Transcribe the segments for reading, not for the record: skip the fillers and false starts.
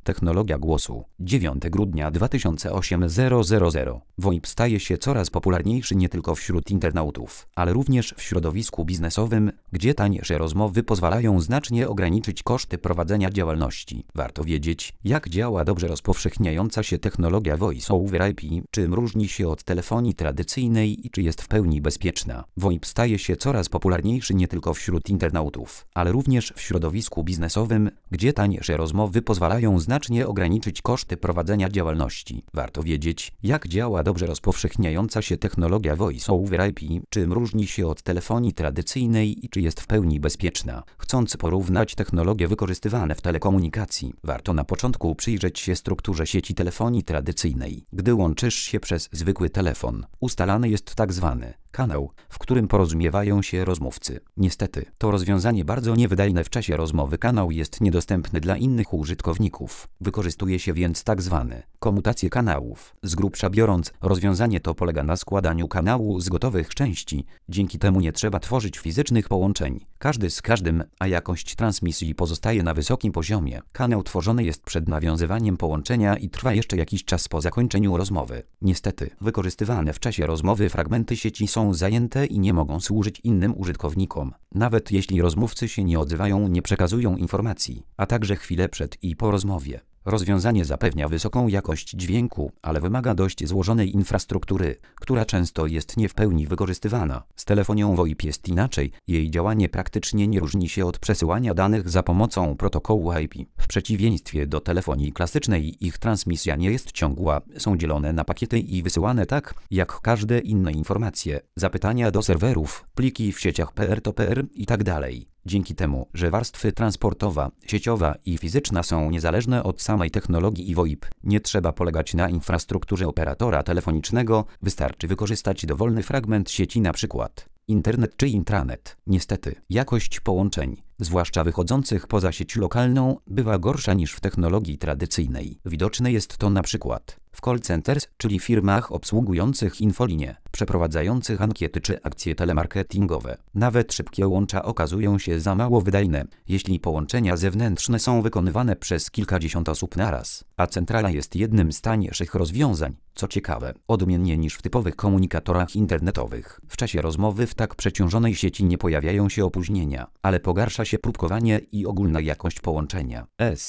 Technologia głosu. 9 grudnia 2008 000. VoIP staje się coraz popularniejszy nie tylko wśród internautów, ale również w środowisku biznesowym, gdzie tańsze rozmowy pozwalają znacznie ograniczyć koszty prowadzenia działalności. Warto wiedzieć, jak działa dobrze rozpowszechniająca się technologia Voice over IP, czym różni się od telefonii tradycyjnej i czy jest w pełni bezpieczna. VoIP staje się coraz popularniejszy nie tylko wśród internautów, ale również w środowisku biznesowym, gdzie tańsze rozmowy pozwalają znacznie ograniczyć koszty prowadzenia działalności. Warto wiedzieć, jak działa dobrze rozpowszechniająca się technologia Voice over IP, czym różni się od telefonii tradycyjnej i czy jest w pełni bezpieczna. Chcąc porównać technologie wykorzystywane w telekomunikacji, warto na początku przyjrzeć się strukturze sieci telefonii tradycyjnej. Gdy łączysz się przez zwykły telefon, ustalany jest tzw. kanał, w którym porozumiewają się rozmówcy. Niestety, to rozwiązanie bardzo niewydajne w czasie rozmowy. Kanał jest niedostępny dla innych użytkowników. Wykorzystuje się więc tzw. komutację kanałów. Z grubsza biorąc, rozwiązanie to polega na składaniu kanału z gotowych części. Dzięki temu nie trzeba tworzyć fizycznych połączeń, każdy z każdym, a jakość transmisji pozostaje na wysokim poziomie. Kanał tworzony jest przed nawiązywaniem połączenia i trwa jeszcze jakiś czas po zakończeniu rozmowy. Niestety, wykorzystywane w czasie rozmowy fragmenty sieci są zajęte i nie mogą służyć innym użytkownikom. Nawet jeśli rozmówcy się nie odzywają, nie przekazują informacji, a także chwilę przed i po rozmowie. Rozwiązanie zapewnia wysoką jakość dźwięku, ale wymaga dość złożonej infrastruktury, która często jest nie w pełni wykorzystywana. Z telefonią VoIP jest inaczej. Jej działanie praktycznie nie różni się od przesyłania danych za pomocą protokołu IP. W przeciwieństwie do telefonii klasycznej, ich transmisja nie jest ciągła, są dzielone na pakiety i wysyłane tak, jak każde inne informacje, zapytania do serwerów, pliki w sieciach peer-to-peer itd. Dzięki temu, że warstwy transportowa, sieciowa i fizyczna są niezależne od samej technologii i VoIP, nie trzeba polegać na infrastrukturze operatora telefonicznego, wystarczy wykorzystać dowolny fragment sieci, np. internet czy intranet. Niestety, jakość połączeń, zwłaszcza wychodzących poza sieć lokalną, bywa gorsza niż w technologii tradycyjnej. Widoczne jest to np. w call centers, czyli firmach obsługujących infolinię, przeprowadzających ankiety czy akcje telemarketingowe. Nawet szybkie łącza okazują się za mało wydajne, jeśli połączenia zewnętrzne są wykonywane przez kilkadziesiąt osób naraz, a centrala jest jednym z tańszych rozwiązań. Co ciekawe, odmiennie niż w typowych komunikatorach internetowych, w czasie rozmowy w tak przeciążonej sieci nie pojawiają się opóźnienia, ale pogarsza się próbkowanie i ogólna jakość połączenia.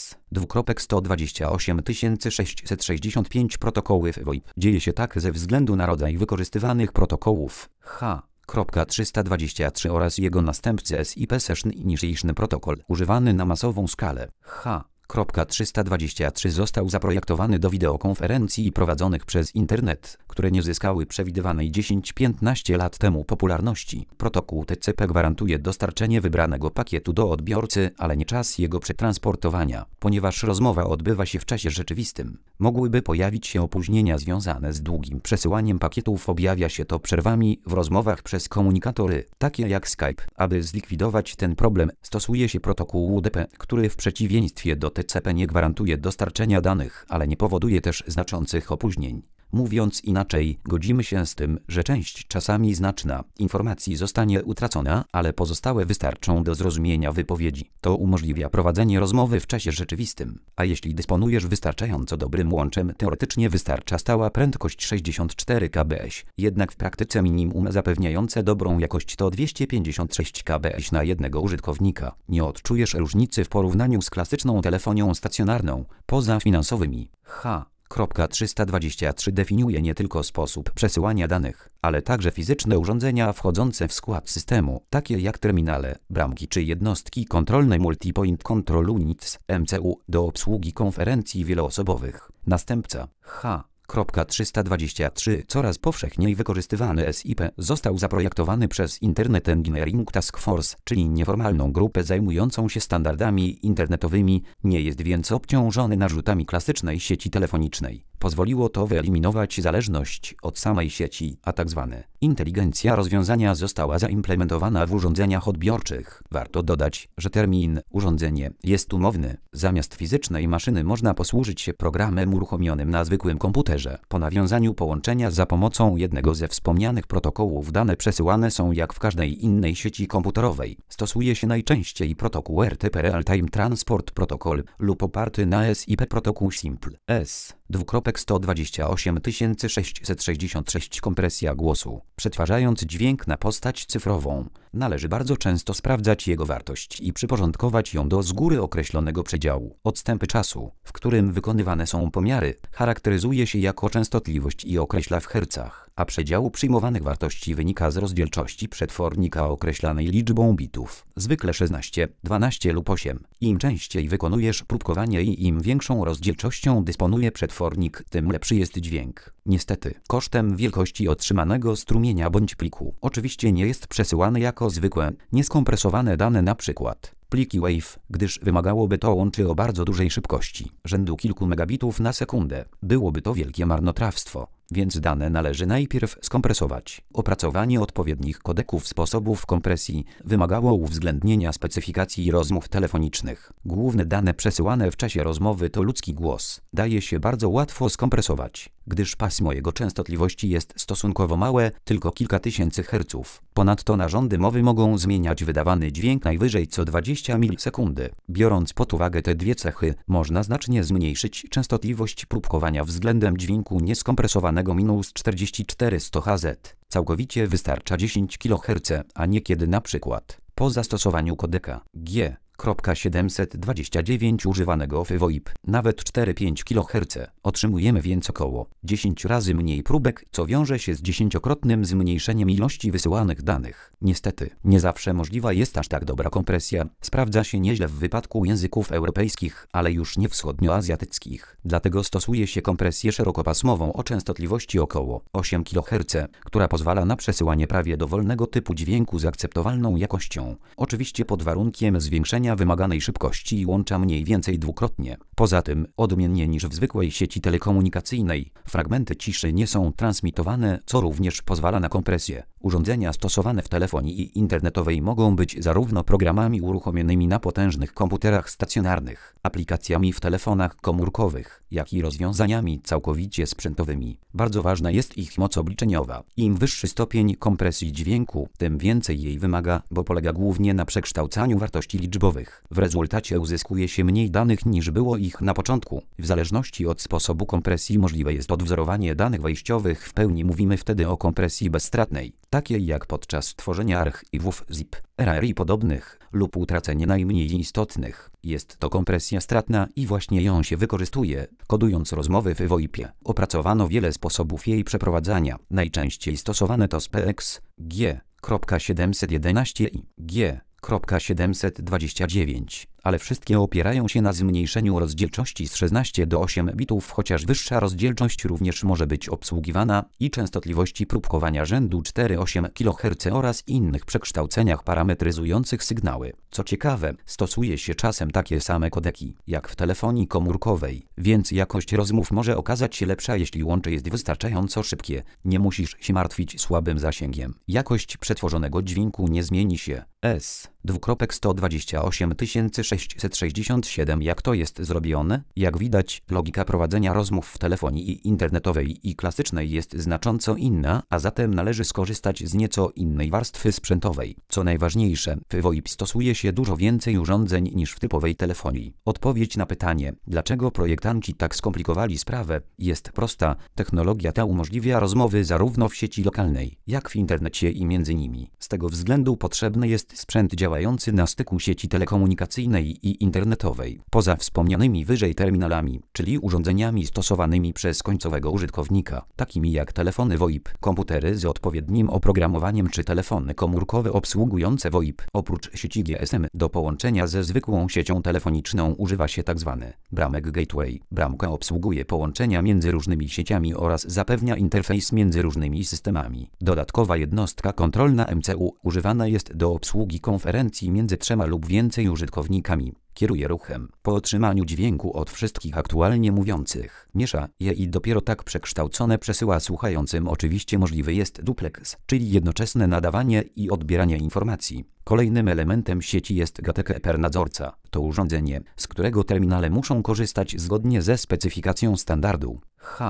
S.128 protokoły VoIP. Dzieje się tak ze względu na rodzaj wykorzystywanych protokołów H.323 oraz jego następcy SIP Session Initiation Protocol, używany na masową skalę. H.323 został zaprojektowany do wideokonferencji prowadzonych przez internet, które nie zyskały przewidywanej 10-15 lat temu popularności. Protokół TCP gwarantuje dostarczenie wybranego pakietu do odbiorcy, ale nie czas jego przetransportowania. Ponieważ rozmowa odbywa się w czasie rzeczywistym, mogłyby pojawić się opóźnienia związane z długim przesyłaniem pakietów. Objawia się to przerwami w rozmowach przez komunikatory, takie jak Skype. Aby zlikwidować ten problem, stosuje się protokół UDP, który w przeciwieństwie do TCP nie gwarantuje dostarczenia danych, ale nie powoduje też znaczących opóźnień. Mówiąc inaczej, godzimy się z tym, że część, czasami znaczna, informacji zostanie utracona, ale pozostałe wystarczą do zrozumienia wypowiedzi. To umożliwia prowadzenie rozmowy w czasie rzeczywistym. A jeśli dysponujesz wystarczająco dobrym łączem, teoretycznie wystarcza stała prędkość 64 kbps. Jednak w praktyce minimum zapewniające dobrą jakość to 256 kbps na jednego użytkownika. Nie odczujesz różnicy w porównaniu z klasyczną telefonią stacjonarną, poza finansowymi. H.323 definiuje nie tylko sposób przesyłania danych, ale także fizyczne urządzenia wchodzące w skład systemu, takie jak terminale, bramki czy jednostki kontrolne Multipoint Control Units (MCU) do obsługi konferencji wieloosobowych. Następca H.323, coraz powszechniej wykorzystywany SIP, został zaprojektowany przez Internet Engineering Task Force, czyli nieformalną grupę zajmującą się standardami internetowymi, nie jest więc obciążony narzutami klasycznej sieci telefonicznej. Pozwoliło to wyeliminować zależność od samej sieci, a tzw. inteligencja rozwiązania została zaimplementowana w urządzeniach odbiorczych. Warto dodać, że termin urządzenie jest umowny. Zamiast fizycznej maszyny można posłużyć się programem uruchomionym na zwykłym komputerze. Po nawiązaniu połączenia za pomocą jednego ze wspomnianych protokołów dane przesyłane są jak w każdej innej sieci komputerowej. Stosuje się najczęściej protokół RTP Real Time Transport Protocol lub oparty na SIP protokół Simple S. 126066 kompresja głosu. Przetwarzając dźwięk na postać cyfrową, należy bardzo często sprawdzać jego wartość i przyporządkować ją do z góry określonego przedziału. Odstępy czasu, w którym wykonywane są pomiary, charakteryzuje się jako częstotliwość i określa w hercach, a przedział przyjmowanych wartości wynika z rozdzielczości przetwornika określanej liczbą bitów, zwykle 16, 12 lub 8. Im częściej wykonujesz próbkowanie i im większą rozdzielczością dysponuje przetwornik, tym lepszy jest dźwięk. Niestety, kosztem wielkości otrzymanego strumienia bądź pliku, oczywiście nie jest przesyłany jako zwykłe, nieskompresowane dane, np. pliki WAV, gdyż wymagałoby to łączy o bardzo dużej szybkości, rzędu kilku megabitów na sekundę. Byłoby to wielkie marnotrawstwo, więc dane należy najpierw skompresować. Opracowanie odpowiednich kodeków sposobów kompresji wymagało uwzględnienia specyfikacji rozmów telefonicznych. Główne dane przesyłane w czasie rozmowy to ludzki głos. Daje się bardzo łatwo skompresować, gdyż pasmo jego częstotliwości jest stosunkowo małe, tylko kilka tysięcy herców. Ponadto narządy mowy mogą zmieniać wydawany dźwięk najwyżej co 20 milisekundy. Biorąc pod uwagę te dwie cechy, można znacznie zmniejszyć częstotliwość próbkowania względem dźwięku nieskompresowanego minus 44 100 Hz. Całkowicie wystarcza 10 kHz, a niekiedy np. po zastosowaniu kodeka G.729 używanego w VoIP, nawet 4-5 kHz. Otrzymujemy więc około 10 razy mniej próbek, co wiąże się z 10-krotnym zmniejszeniem ilości wysyłanych danych. Niestety, nie zawsze możliwa jest aż tak dobra kompresja. Sprawdza się nieźle w wypadku języków europejskich, ale już nie wschodnioazjatyckich. Dlatego stosuje się kompresję szerokopasmową o częstotliwości około 8 kHz, która pozwala na przesyłanie prawie dowolnego typu dźwięku z akceptowalną jakością. Oczywiście pod warunkiem zwiększenia wymaganej szybkości i łącza mniej więcej dwukrotnie. Poza tym, odmiennie niż w zwykłej sieci telekomunikacyjnej, fragmenty ciszy nie są transmitowane, co również pozwala na kompresję. Urządzenia stosowane w telefonii internetowej mogą być zarówno programami uruchomionymi na potężnych komputerach stacjonarnych, aplikacjami w telefonach komórkowych, jak i rozwiązaniami całkowicie sprzętowymi. Bardzo ważna jest ich moc obliczeniowa. Im wyższy stopień kompresji dźwięku, tym więcej jej wymaga, bo polega głównie na przekształcaniu wartości liczbowych. W rezultacie uzyskuje się mniej danych niż było ich na początku. W zależności od sposobu kompresji możliwe jest odwzorowanie danych wejściowych. W pełni mówimy wtedy o kompresji bezstratnej, takiej jak podczas tworzenia archiwów ZIP, RAR i podobnych, lub utracenie najmniej istotnych. Jest to kompresja stratna i właśnie ją się wykorzystuje, kodując rozmowy w VoIP-ie. Opracowano wiele sposobów jej przeprowadzania. Najczęściej stosowane to SPEX, G.711 i G.729, ale wszystkie opierają się na zmniejszeniu rozdzielczości z 16 do 8 bitów, chociaż wyższa rozdzielczość również może być obsługiwana, i częstotliwości próbkowania rzędu 4-8 kHz oraz innych przekształceniach parametryzujących sygnały. Co ciekawe, stosuje się czasem takie same kodeki, jak w telefonii komórkowej, więc jakość rozmów może okazać się lepsza, jeśli łącze jest wystarczająco szybkie. Nie musisz się martwić słabym zasięgiem. Jakość przetworzonego dźwięku nie zmieni się. S.128667. Jak to jest zrobione? Jak widać, logika prowadzenia rozmów w telefonii internetowej i klasycznej jest znacząco inna, a zatem należy skorzystać z nieco innej warstwy sprzętowej. Co najważniejsze, w VoIP stosuje się dużo więcej urządzeń niż w typowej telefonii. Odpowiedź na pytanie, dlaczego projektanci tak skomplikowali sprawę, jest prosta. Technologia ta umożliwia rozmowy zarówno w sieci lokalnej, jak w internecie i między nimi. Z tego względu potrzebny jest sprzęt działający na styku sieci telekomunikacyjnej i internetowej. Poza wspomnianymi wyżej terminalami, czyli urządzeniami stosowanymi przez końcowego użytkownika, takimi jak telefony VoIP, komputery z odpowiednim oprogramowaniem czy telefony komórkowe obsługujące VoIP, oprócz sieci GSM do połączenia ze zwykłą siecią telefoniczną używa się tzw. bramek gateway. Bramka obsługuje połączenia między różnymi sieciami oraz zapewnia interfejs między różnymi systemami. Dodatkowa jednostka kontrolna MCU używana jest do obsługi konferencji konferencji między 3 lub więcej użytkownikami. Kieruje ruchem. Po otrzymaniu dźwięku od wszystkich aktualnie mówiących, miesza je i dopiero tak przekształcone przesyła słuchającym. Oczywiście możliwy jest duplex, czyli jednoczesne nadawanie i odbieranie informacji. Kolejnym elementem sieci jest GTKPR nadzorca. To urządzenie, z którego terminale muszą korzystać zgodnie ze specyfikacją standardu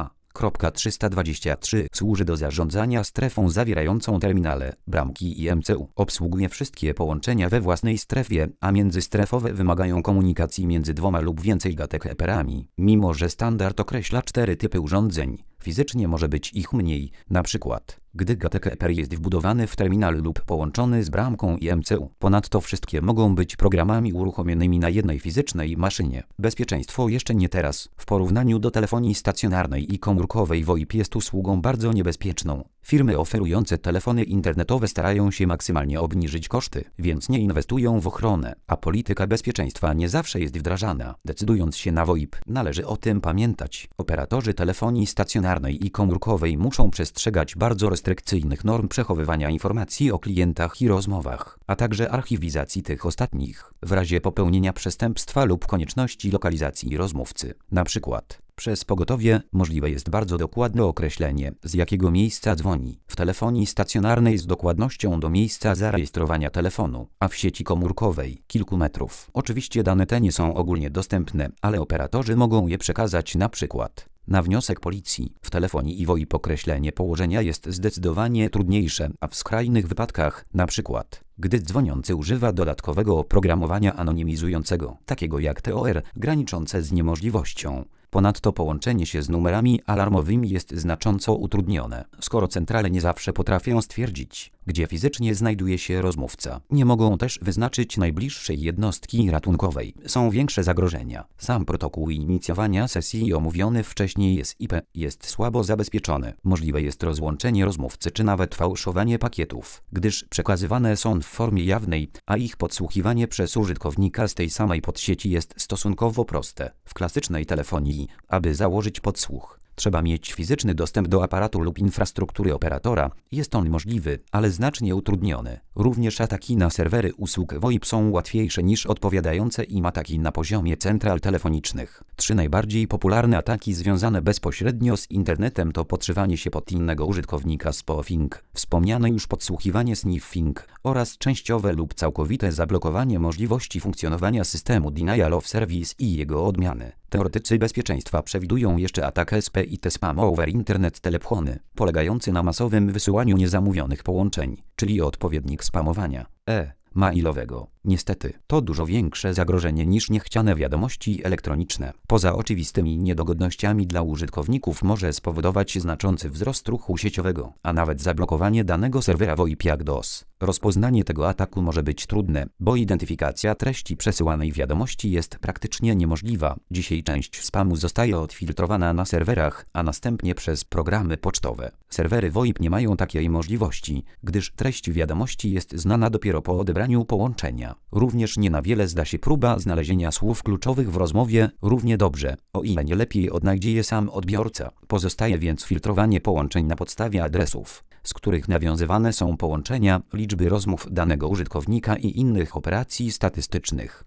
H.323. Służy do zarządzania strefą zawierającą terminale, bramki i MCU. Obsługuje wszystkie połączenia we własnej strefie, a międzystrefowe wymagają komunikacji między 2 lub więcej GTKPR-ami. Mimo że standard określa 4 typy urządzeń, fizycznie może być ich mniej, na przykład gdy GTKPR jest wbudowany w terminal lub połączony z bramką i MCU. Ponadto wszystkie mogą być programami uruchomionymi na jednej fizycznej maszynie. Bezpieczeństwo jeszcze nie teraz. W porównaniu do telefonii stacjonarnej i komórkowej VoIP jest usługą bardzo niebezpieczną. Firmy oferujące telefony internetowe starają się maksymalnie obniżyć koszty, więc nie inwestują w ochronę, a polityka bezpieczeństwa nie zawsze jest wdrażana. Decydując się na VoIP, należy o tym pamiętać. Operatorzy telefonii stacjonarnej i komórkowej muszą przestrzegać bardzo restrykcyjnych norm przechowywania informacji o klientach i rozmowach, a także archiwizacji tych ostatnich, w razie popełnienia przestępstwa lub konieczności lokalizacji rozmówcy. Na przykład przez pogotowie możliwe jest bardzo dokładne określenie, z jakiego miejsca dzwoni. W telefonii stacjonarnej z dokładnością do miejsca zarejestrowania telefonu, a w sieci komórkowej kilku metrów. Oczywiście dane te nie są ogólnie dostępne, ale operatorzy mogą je przekazać na przykład na wniosek policji. W telefonii i VoIP określenie położenia jest zdecydowanie trudniejsze, a w skrajnych wypadkach, na przykład gdy dzwoniący używa dodatkowego oprogramowania anonimizującego, takiego jak TOR, graniczące z niemożliwością. Ponadto połączenie się z numerami alarmowymi jest znacząco utrudnione, skoro centrale nie zawsze potrafią stwierdzić, gdzie fizycznie znajduje się rozmówca. Nie mogą też wyznaczyć najbliższej jednostki ratunkowej. Są większe zagrożenia. Sam protokół inicjowania sesji omówiony wcześniej SIP jest słabo zabezpieczony. Możliwe jest rozłączenie rozmówcy czy nawet fałszowanie pakietów, gdyż przekazywane są w formie jawnej, a ich podsłuchiwanie przez użytkownika z tej samej podsieci jest stosunkowo proste. W klasycznej telefonii, aby założyć podsłuch, trzeba mieć fizyczny dostęp do aparatu lub infrastruktury operatora. Jest on możliwy, ale znacznie utrudniony. Również ataki na serwery usług VoIP są łatwiejsze niż odpowiadające im ataki na poziomie central telefonicznych. 3 najbardziej popularne ataki związane bezpośrednio z internetem to podszywanie się pod innego użytkownika spoofing, wspomniane już podsłuchiwanie sniffing oraz częściowe lub całkowite zablokowanie możliwości funkcjonowania systemu denial of service i jego odmiany. Teoretycy bezpieczeństwa przewidują jeszcze atak SPIT spam over internet telephony, polegający na masowym wysyłaniu niezamówionych połączeń, czyli odpowiednik spamowania mailowego. Niestety, to dużo większe zagrożenie niż niechciane wiadomości elektroniczne. Poza oczywistymi niedogodnościami dla użytkowników może spowodować znaczący wzrost ruchu sieciowego, a nawet zablokowanie danego serwera VoIP jak DOS. Rozpoznanie tego ataku może być trudne, bo identyfikacja treści przesyłanej wiadomości jest praktycznie niemożliwa. Dzisiaj część spamu zostaje odfiltrowana na serwerach, a następnie przez programy pocztowe. Serwery VoIP nie mają takiej możliwości, gdyż treść wiadomości jest znana dopiero po odebraniu połączenia. Również nie na wiele zda się próba znalezienia słów kluczowych w rozmowie równie dobrze, o ile nie lepiej odnajdzie je sam odbiorca. Pozostaje więc filtrowanie połączeń na podstawie adresów, z których nawiązywane są połączenia, liczby rozmów danego użytkownika i innych operacji statystycznych.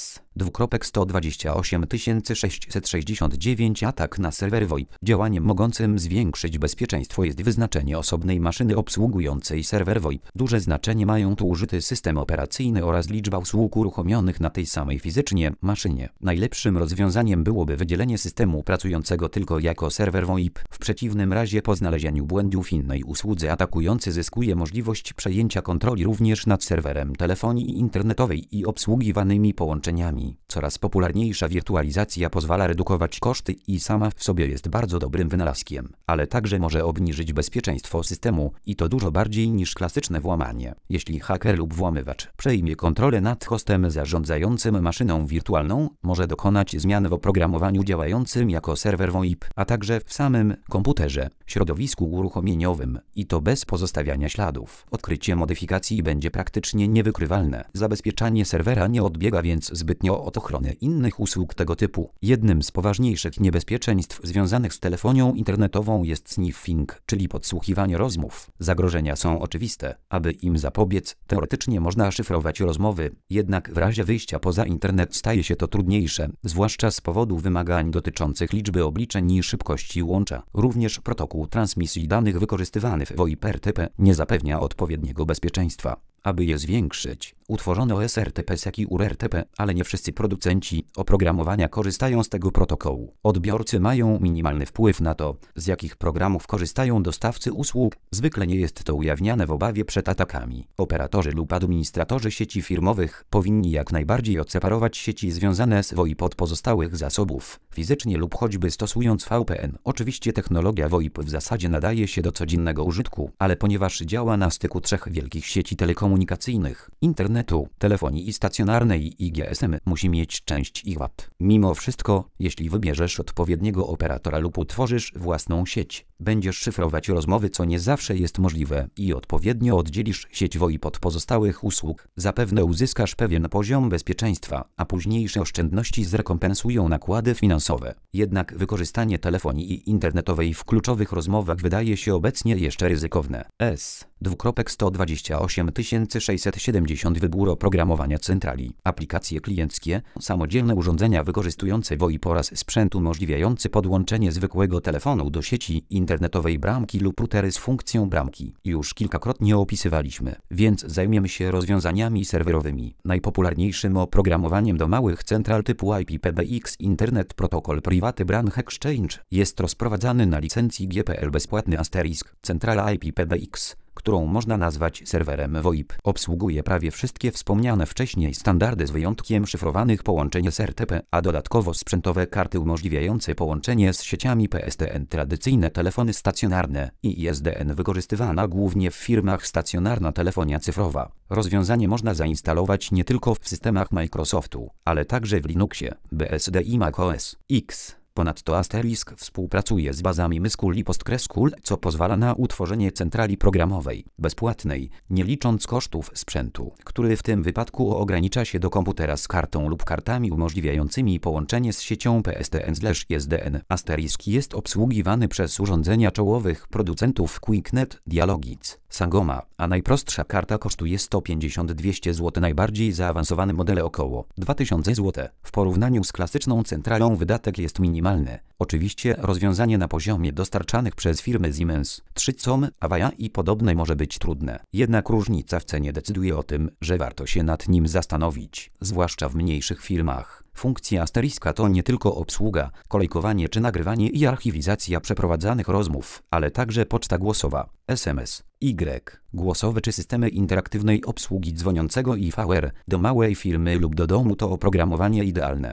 S.128 669 atak na serwery VoIP. Działaniem mogącym zwiększyć bezpieczeństwo jest wyznaczenie osobnej maszyny obsługującej serwer VoIP. Duże znaczenie mają tu użyty system operacyjny oraz liczba usług uruchomionych na tej samej fizycznie maszynie. Najlepszym rozwiązaniem byłoby wydzielenie systemu pracującego tylko jako serwer VoIP. W przeciwnym razie po znalezieniu błędu w innej usłudze atakujący zyskuje możliwość przejęcia kontroli również nad serwerem telefonii internetowej i obsługiwanymi połączeniami. Coraz popularniejsza wirtualizacja pozwala redukować koszty i sama w sobie jest bardzo dobrym wynalazkiem, ale także może obniżyć bezpieczeństwo systemu i to dużo bardziej niż klasyczne włamanie. Jeśli haker lub włamywacz przejmie kontrolę nad hostem zarządzającym maszyną wirtualną, może dokonać zmian w oprogramowaniu działającym jako serwer VoIP, a także w samym komputerze. środowisku uruchomieniowym i to bez pozostawiania śladów. Odkrycie modyfikacji będzie praktycznie niewykrywalne. Zabezpieczanie serwera nie odbiega więc zbytnio od ochrony innych usług tego typu. Jednym z poważniejszych niebezpieczeństw związanych z telefonią internetową jest sniffing, czyli podsłuchiwanie rozmów. Zagrożenia są oczywiste. Aby im zapobiec, teoretycznie można szyfrować rozmowy, jednak w razie wyjścia poza internet staje się to trudniejsze, zwłaszcza z powodu wymagań dotyczących liczby obliczeń i szybkości łącza. Również protokół transmisji danych wykorzystywany w VoIP RTP nie zapewnia odpowiedniego bezpieczeństwa. Aby je zwiększyć, utworzono SRTP jak i URTP, ale nie wszyscy producenci oprogramowania korzystają z tego protokołu. Odbiorcy mają minimalny wpływ na to, z jakich programów korzystają dostawcy usług. Zwykle nie jest to ujawniane w obawie przed atakami. Operatorzy lub administratorzy sieci firmowych powinni jak najbardziej odseparować sieci związane z VoIP od pozostałych zasobów, fizycznie lub choćby stosując VPN. Oczywiście technologia VoIP w zasadzie nadaje się do codziennego użytku, ale ponieważ działa na styku trzech wielkich sieci telekomunikacyjnych, internetu, telefonii stacjonarnej i GSM, musi mieć część IWAT. Mimo wszystko, jeśli wybierzesz odpowiedniego operatora lub utworzysz własną sieć, będziesz szyfrować rozmowy, co nie zawsze jest możliwe, i odpowiednio oddzielisz sieć VoIP od pozostałych usług, zapewne uzyskasz pewien poziom bezpieczeństwa, a późniejsze oszczędności zrekompensują nakłady finansowe. Jednak wykorzystanie telefonii internetowej w kluczowych rozmowach wydaje się obecnie jeszcze ryzykowne. S:128 wybór oprogramowania centrali. Aplikacje klienckie, samodzielne urządzenia wykorzystujące VoIP oraz sprzęt umożliwiający podłączenie zwykłego telefonu do sieci internetowej bramki lub routery z funkcją bramki. Już kilkakrotnie opisywaliśmy, więc zajmiemy się rozwiązaniami serwerowymi. Najpopularniejszym oprogramowaniem do małych central typu IPPBX Internet Protocol Private Branch Exchange jest rozprowadzany na licencji GPL bezpłatny asterisk centrala IPPBX, którą można nazwać serwerem VoIP. Obsługuje prawie wszystkie wspomniane wcześniej standardy z wyjątkiem szyfrowanych połączeń SRTP, a dodatkowo sprzętowe karty umożliwiające połączenie z sieciami PSTN. Tradycyjne telefony stacjonarne i ISDN wykorzystywana głównie w firmach stacjonarna telefonia cyfrowa. Rozwiązanie można zainstalować nie tylko w systemach Microsoftu, ale także w Linuxie, BSD i macOS X. Ponadto asterisk współpracuje z bazami MySQL i PostgreSQL, co pozwala na utworzenie centrali programowej, bezpłatnej, nie licząc kosztów sprzętu, który w tym wypadku ogranicza się do komputera z kartą lub kartami umożliwiającymi połączenie z siecią PSTN/ISDN. Asterisk jest obsługiwany przez urządzenia czołowych producentów QuickNet, Dialogic, Sangoma, a najprostsza karta kosztuje 150-200 zł. Najbardziej zaawansowane modele około 2000 zł. W porównaniu z klasyczną centralą wydatek jest minimalny. Oczywiście rozwiązanie na poziomie dostarczanych przez firmy Siemens, 3Com, Avaya i podobne może być trudne. Jednak różnica w cenie decyduje o tym, że warto się nad nim zastanowić, zwłaszcza w mniejszych firmach. Funkcja asteriska to nie tylko obsługa, kolejkowanie czy nagrywanie i archiwizacja przeprowadzanych rozmów, ale także poczta głosowa, SMS, głosowe czy systemy interaktywnej obsługi dzwoniącego i VR. Do małej firmy lub do domu to oprogramowanie idealne.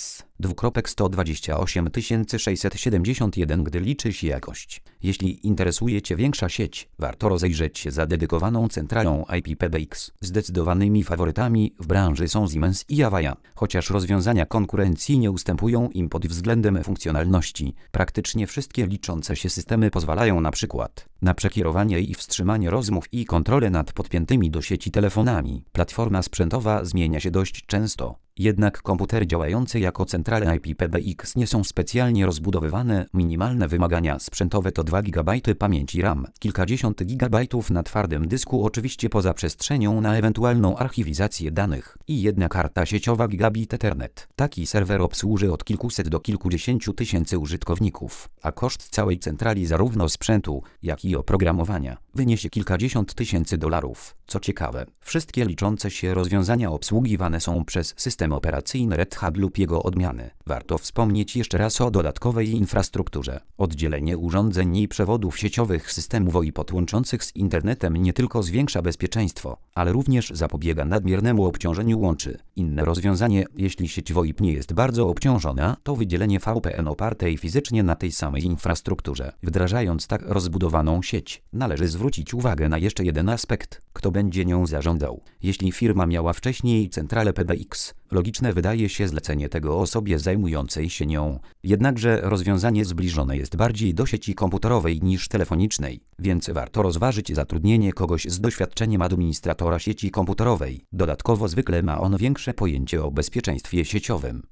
S:128 gdy liczy się jakość. Jeśli interesuje Cię większa sieć, warto rozejrzeć się za dedykowaną centralą IPPBX. Zdecydowanymi faworytami w branży są Siemens i Avaya, chociaż rozwiązania konkurencji nie ustępują im pod względem funkcjonalności. Praktycznie wszystkie liczące się systemy pozwalają na przykład na przekierowanie i wstrzymanie rozmów i kontrolę nad podpiętymi do sieci telefonami. Platforma sprzętowa zmienia się dość często. Jednak komputery działające jako centrale IPPBX nie są specjalnie rozbudowywane. Minimalne wymagania sprzętowe to 2 GB pamięci RAM, kilkadziesiąt gigabajtów na twardym dysku, oczywiście poza przestrzenią na ewentualną archiwizację danych, i jedna karta sieciowa gigabit Ethernet. Taki serwer obsłuży od kilkuset do kilkudziesięciu tysięcy użytkowników, a koszt całej centrali zarówno sprzętu, jak i oprogramowania wyniesie kilkadziesiąt tysięcy dolarów. Co ciekawe, wszystkie liczące się rozwiązania obsługiwane są przez system operacyjny Red Hat lub jego odmiany. Warto wspomnieć jeszcze raz o dodatkowej infrastrukturze. Oddzielenie urządzeń i przewodów sieciowych systemów VoIP łączących z internetem nie tylko zwiększa bezpieczeństwo, ale również zapobiega nadmiernemu obciążeniu łączy. Inne rozwiązanie, jeśli sieć VoIP nie jest bardzo obciążona, to wydzielenie VPN opartej fizycznie na tej samej infrastrukturze. Wdrażając tak rozbudowaną sieć, należy zwrócić uwagę na jeszcze jeden aspekt. Kto będzie nią zarządzał. Jeśli firma miała wcześniej centralę PBX, logiczne wydaje się zlecenie tego osobie zajmującej się nią. Jednakże rozwiązanie zbliżone jest bardziej do sieci komputerowej niż telefonicznej, więc warto rozważyć zatrudnienie kogoś z doświadczeniem administratora sieci komputerowej. Dodatkowo zwykle ma on większe pojęcie o bezpieczeństwie sieciowym.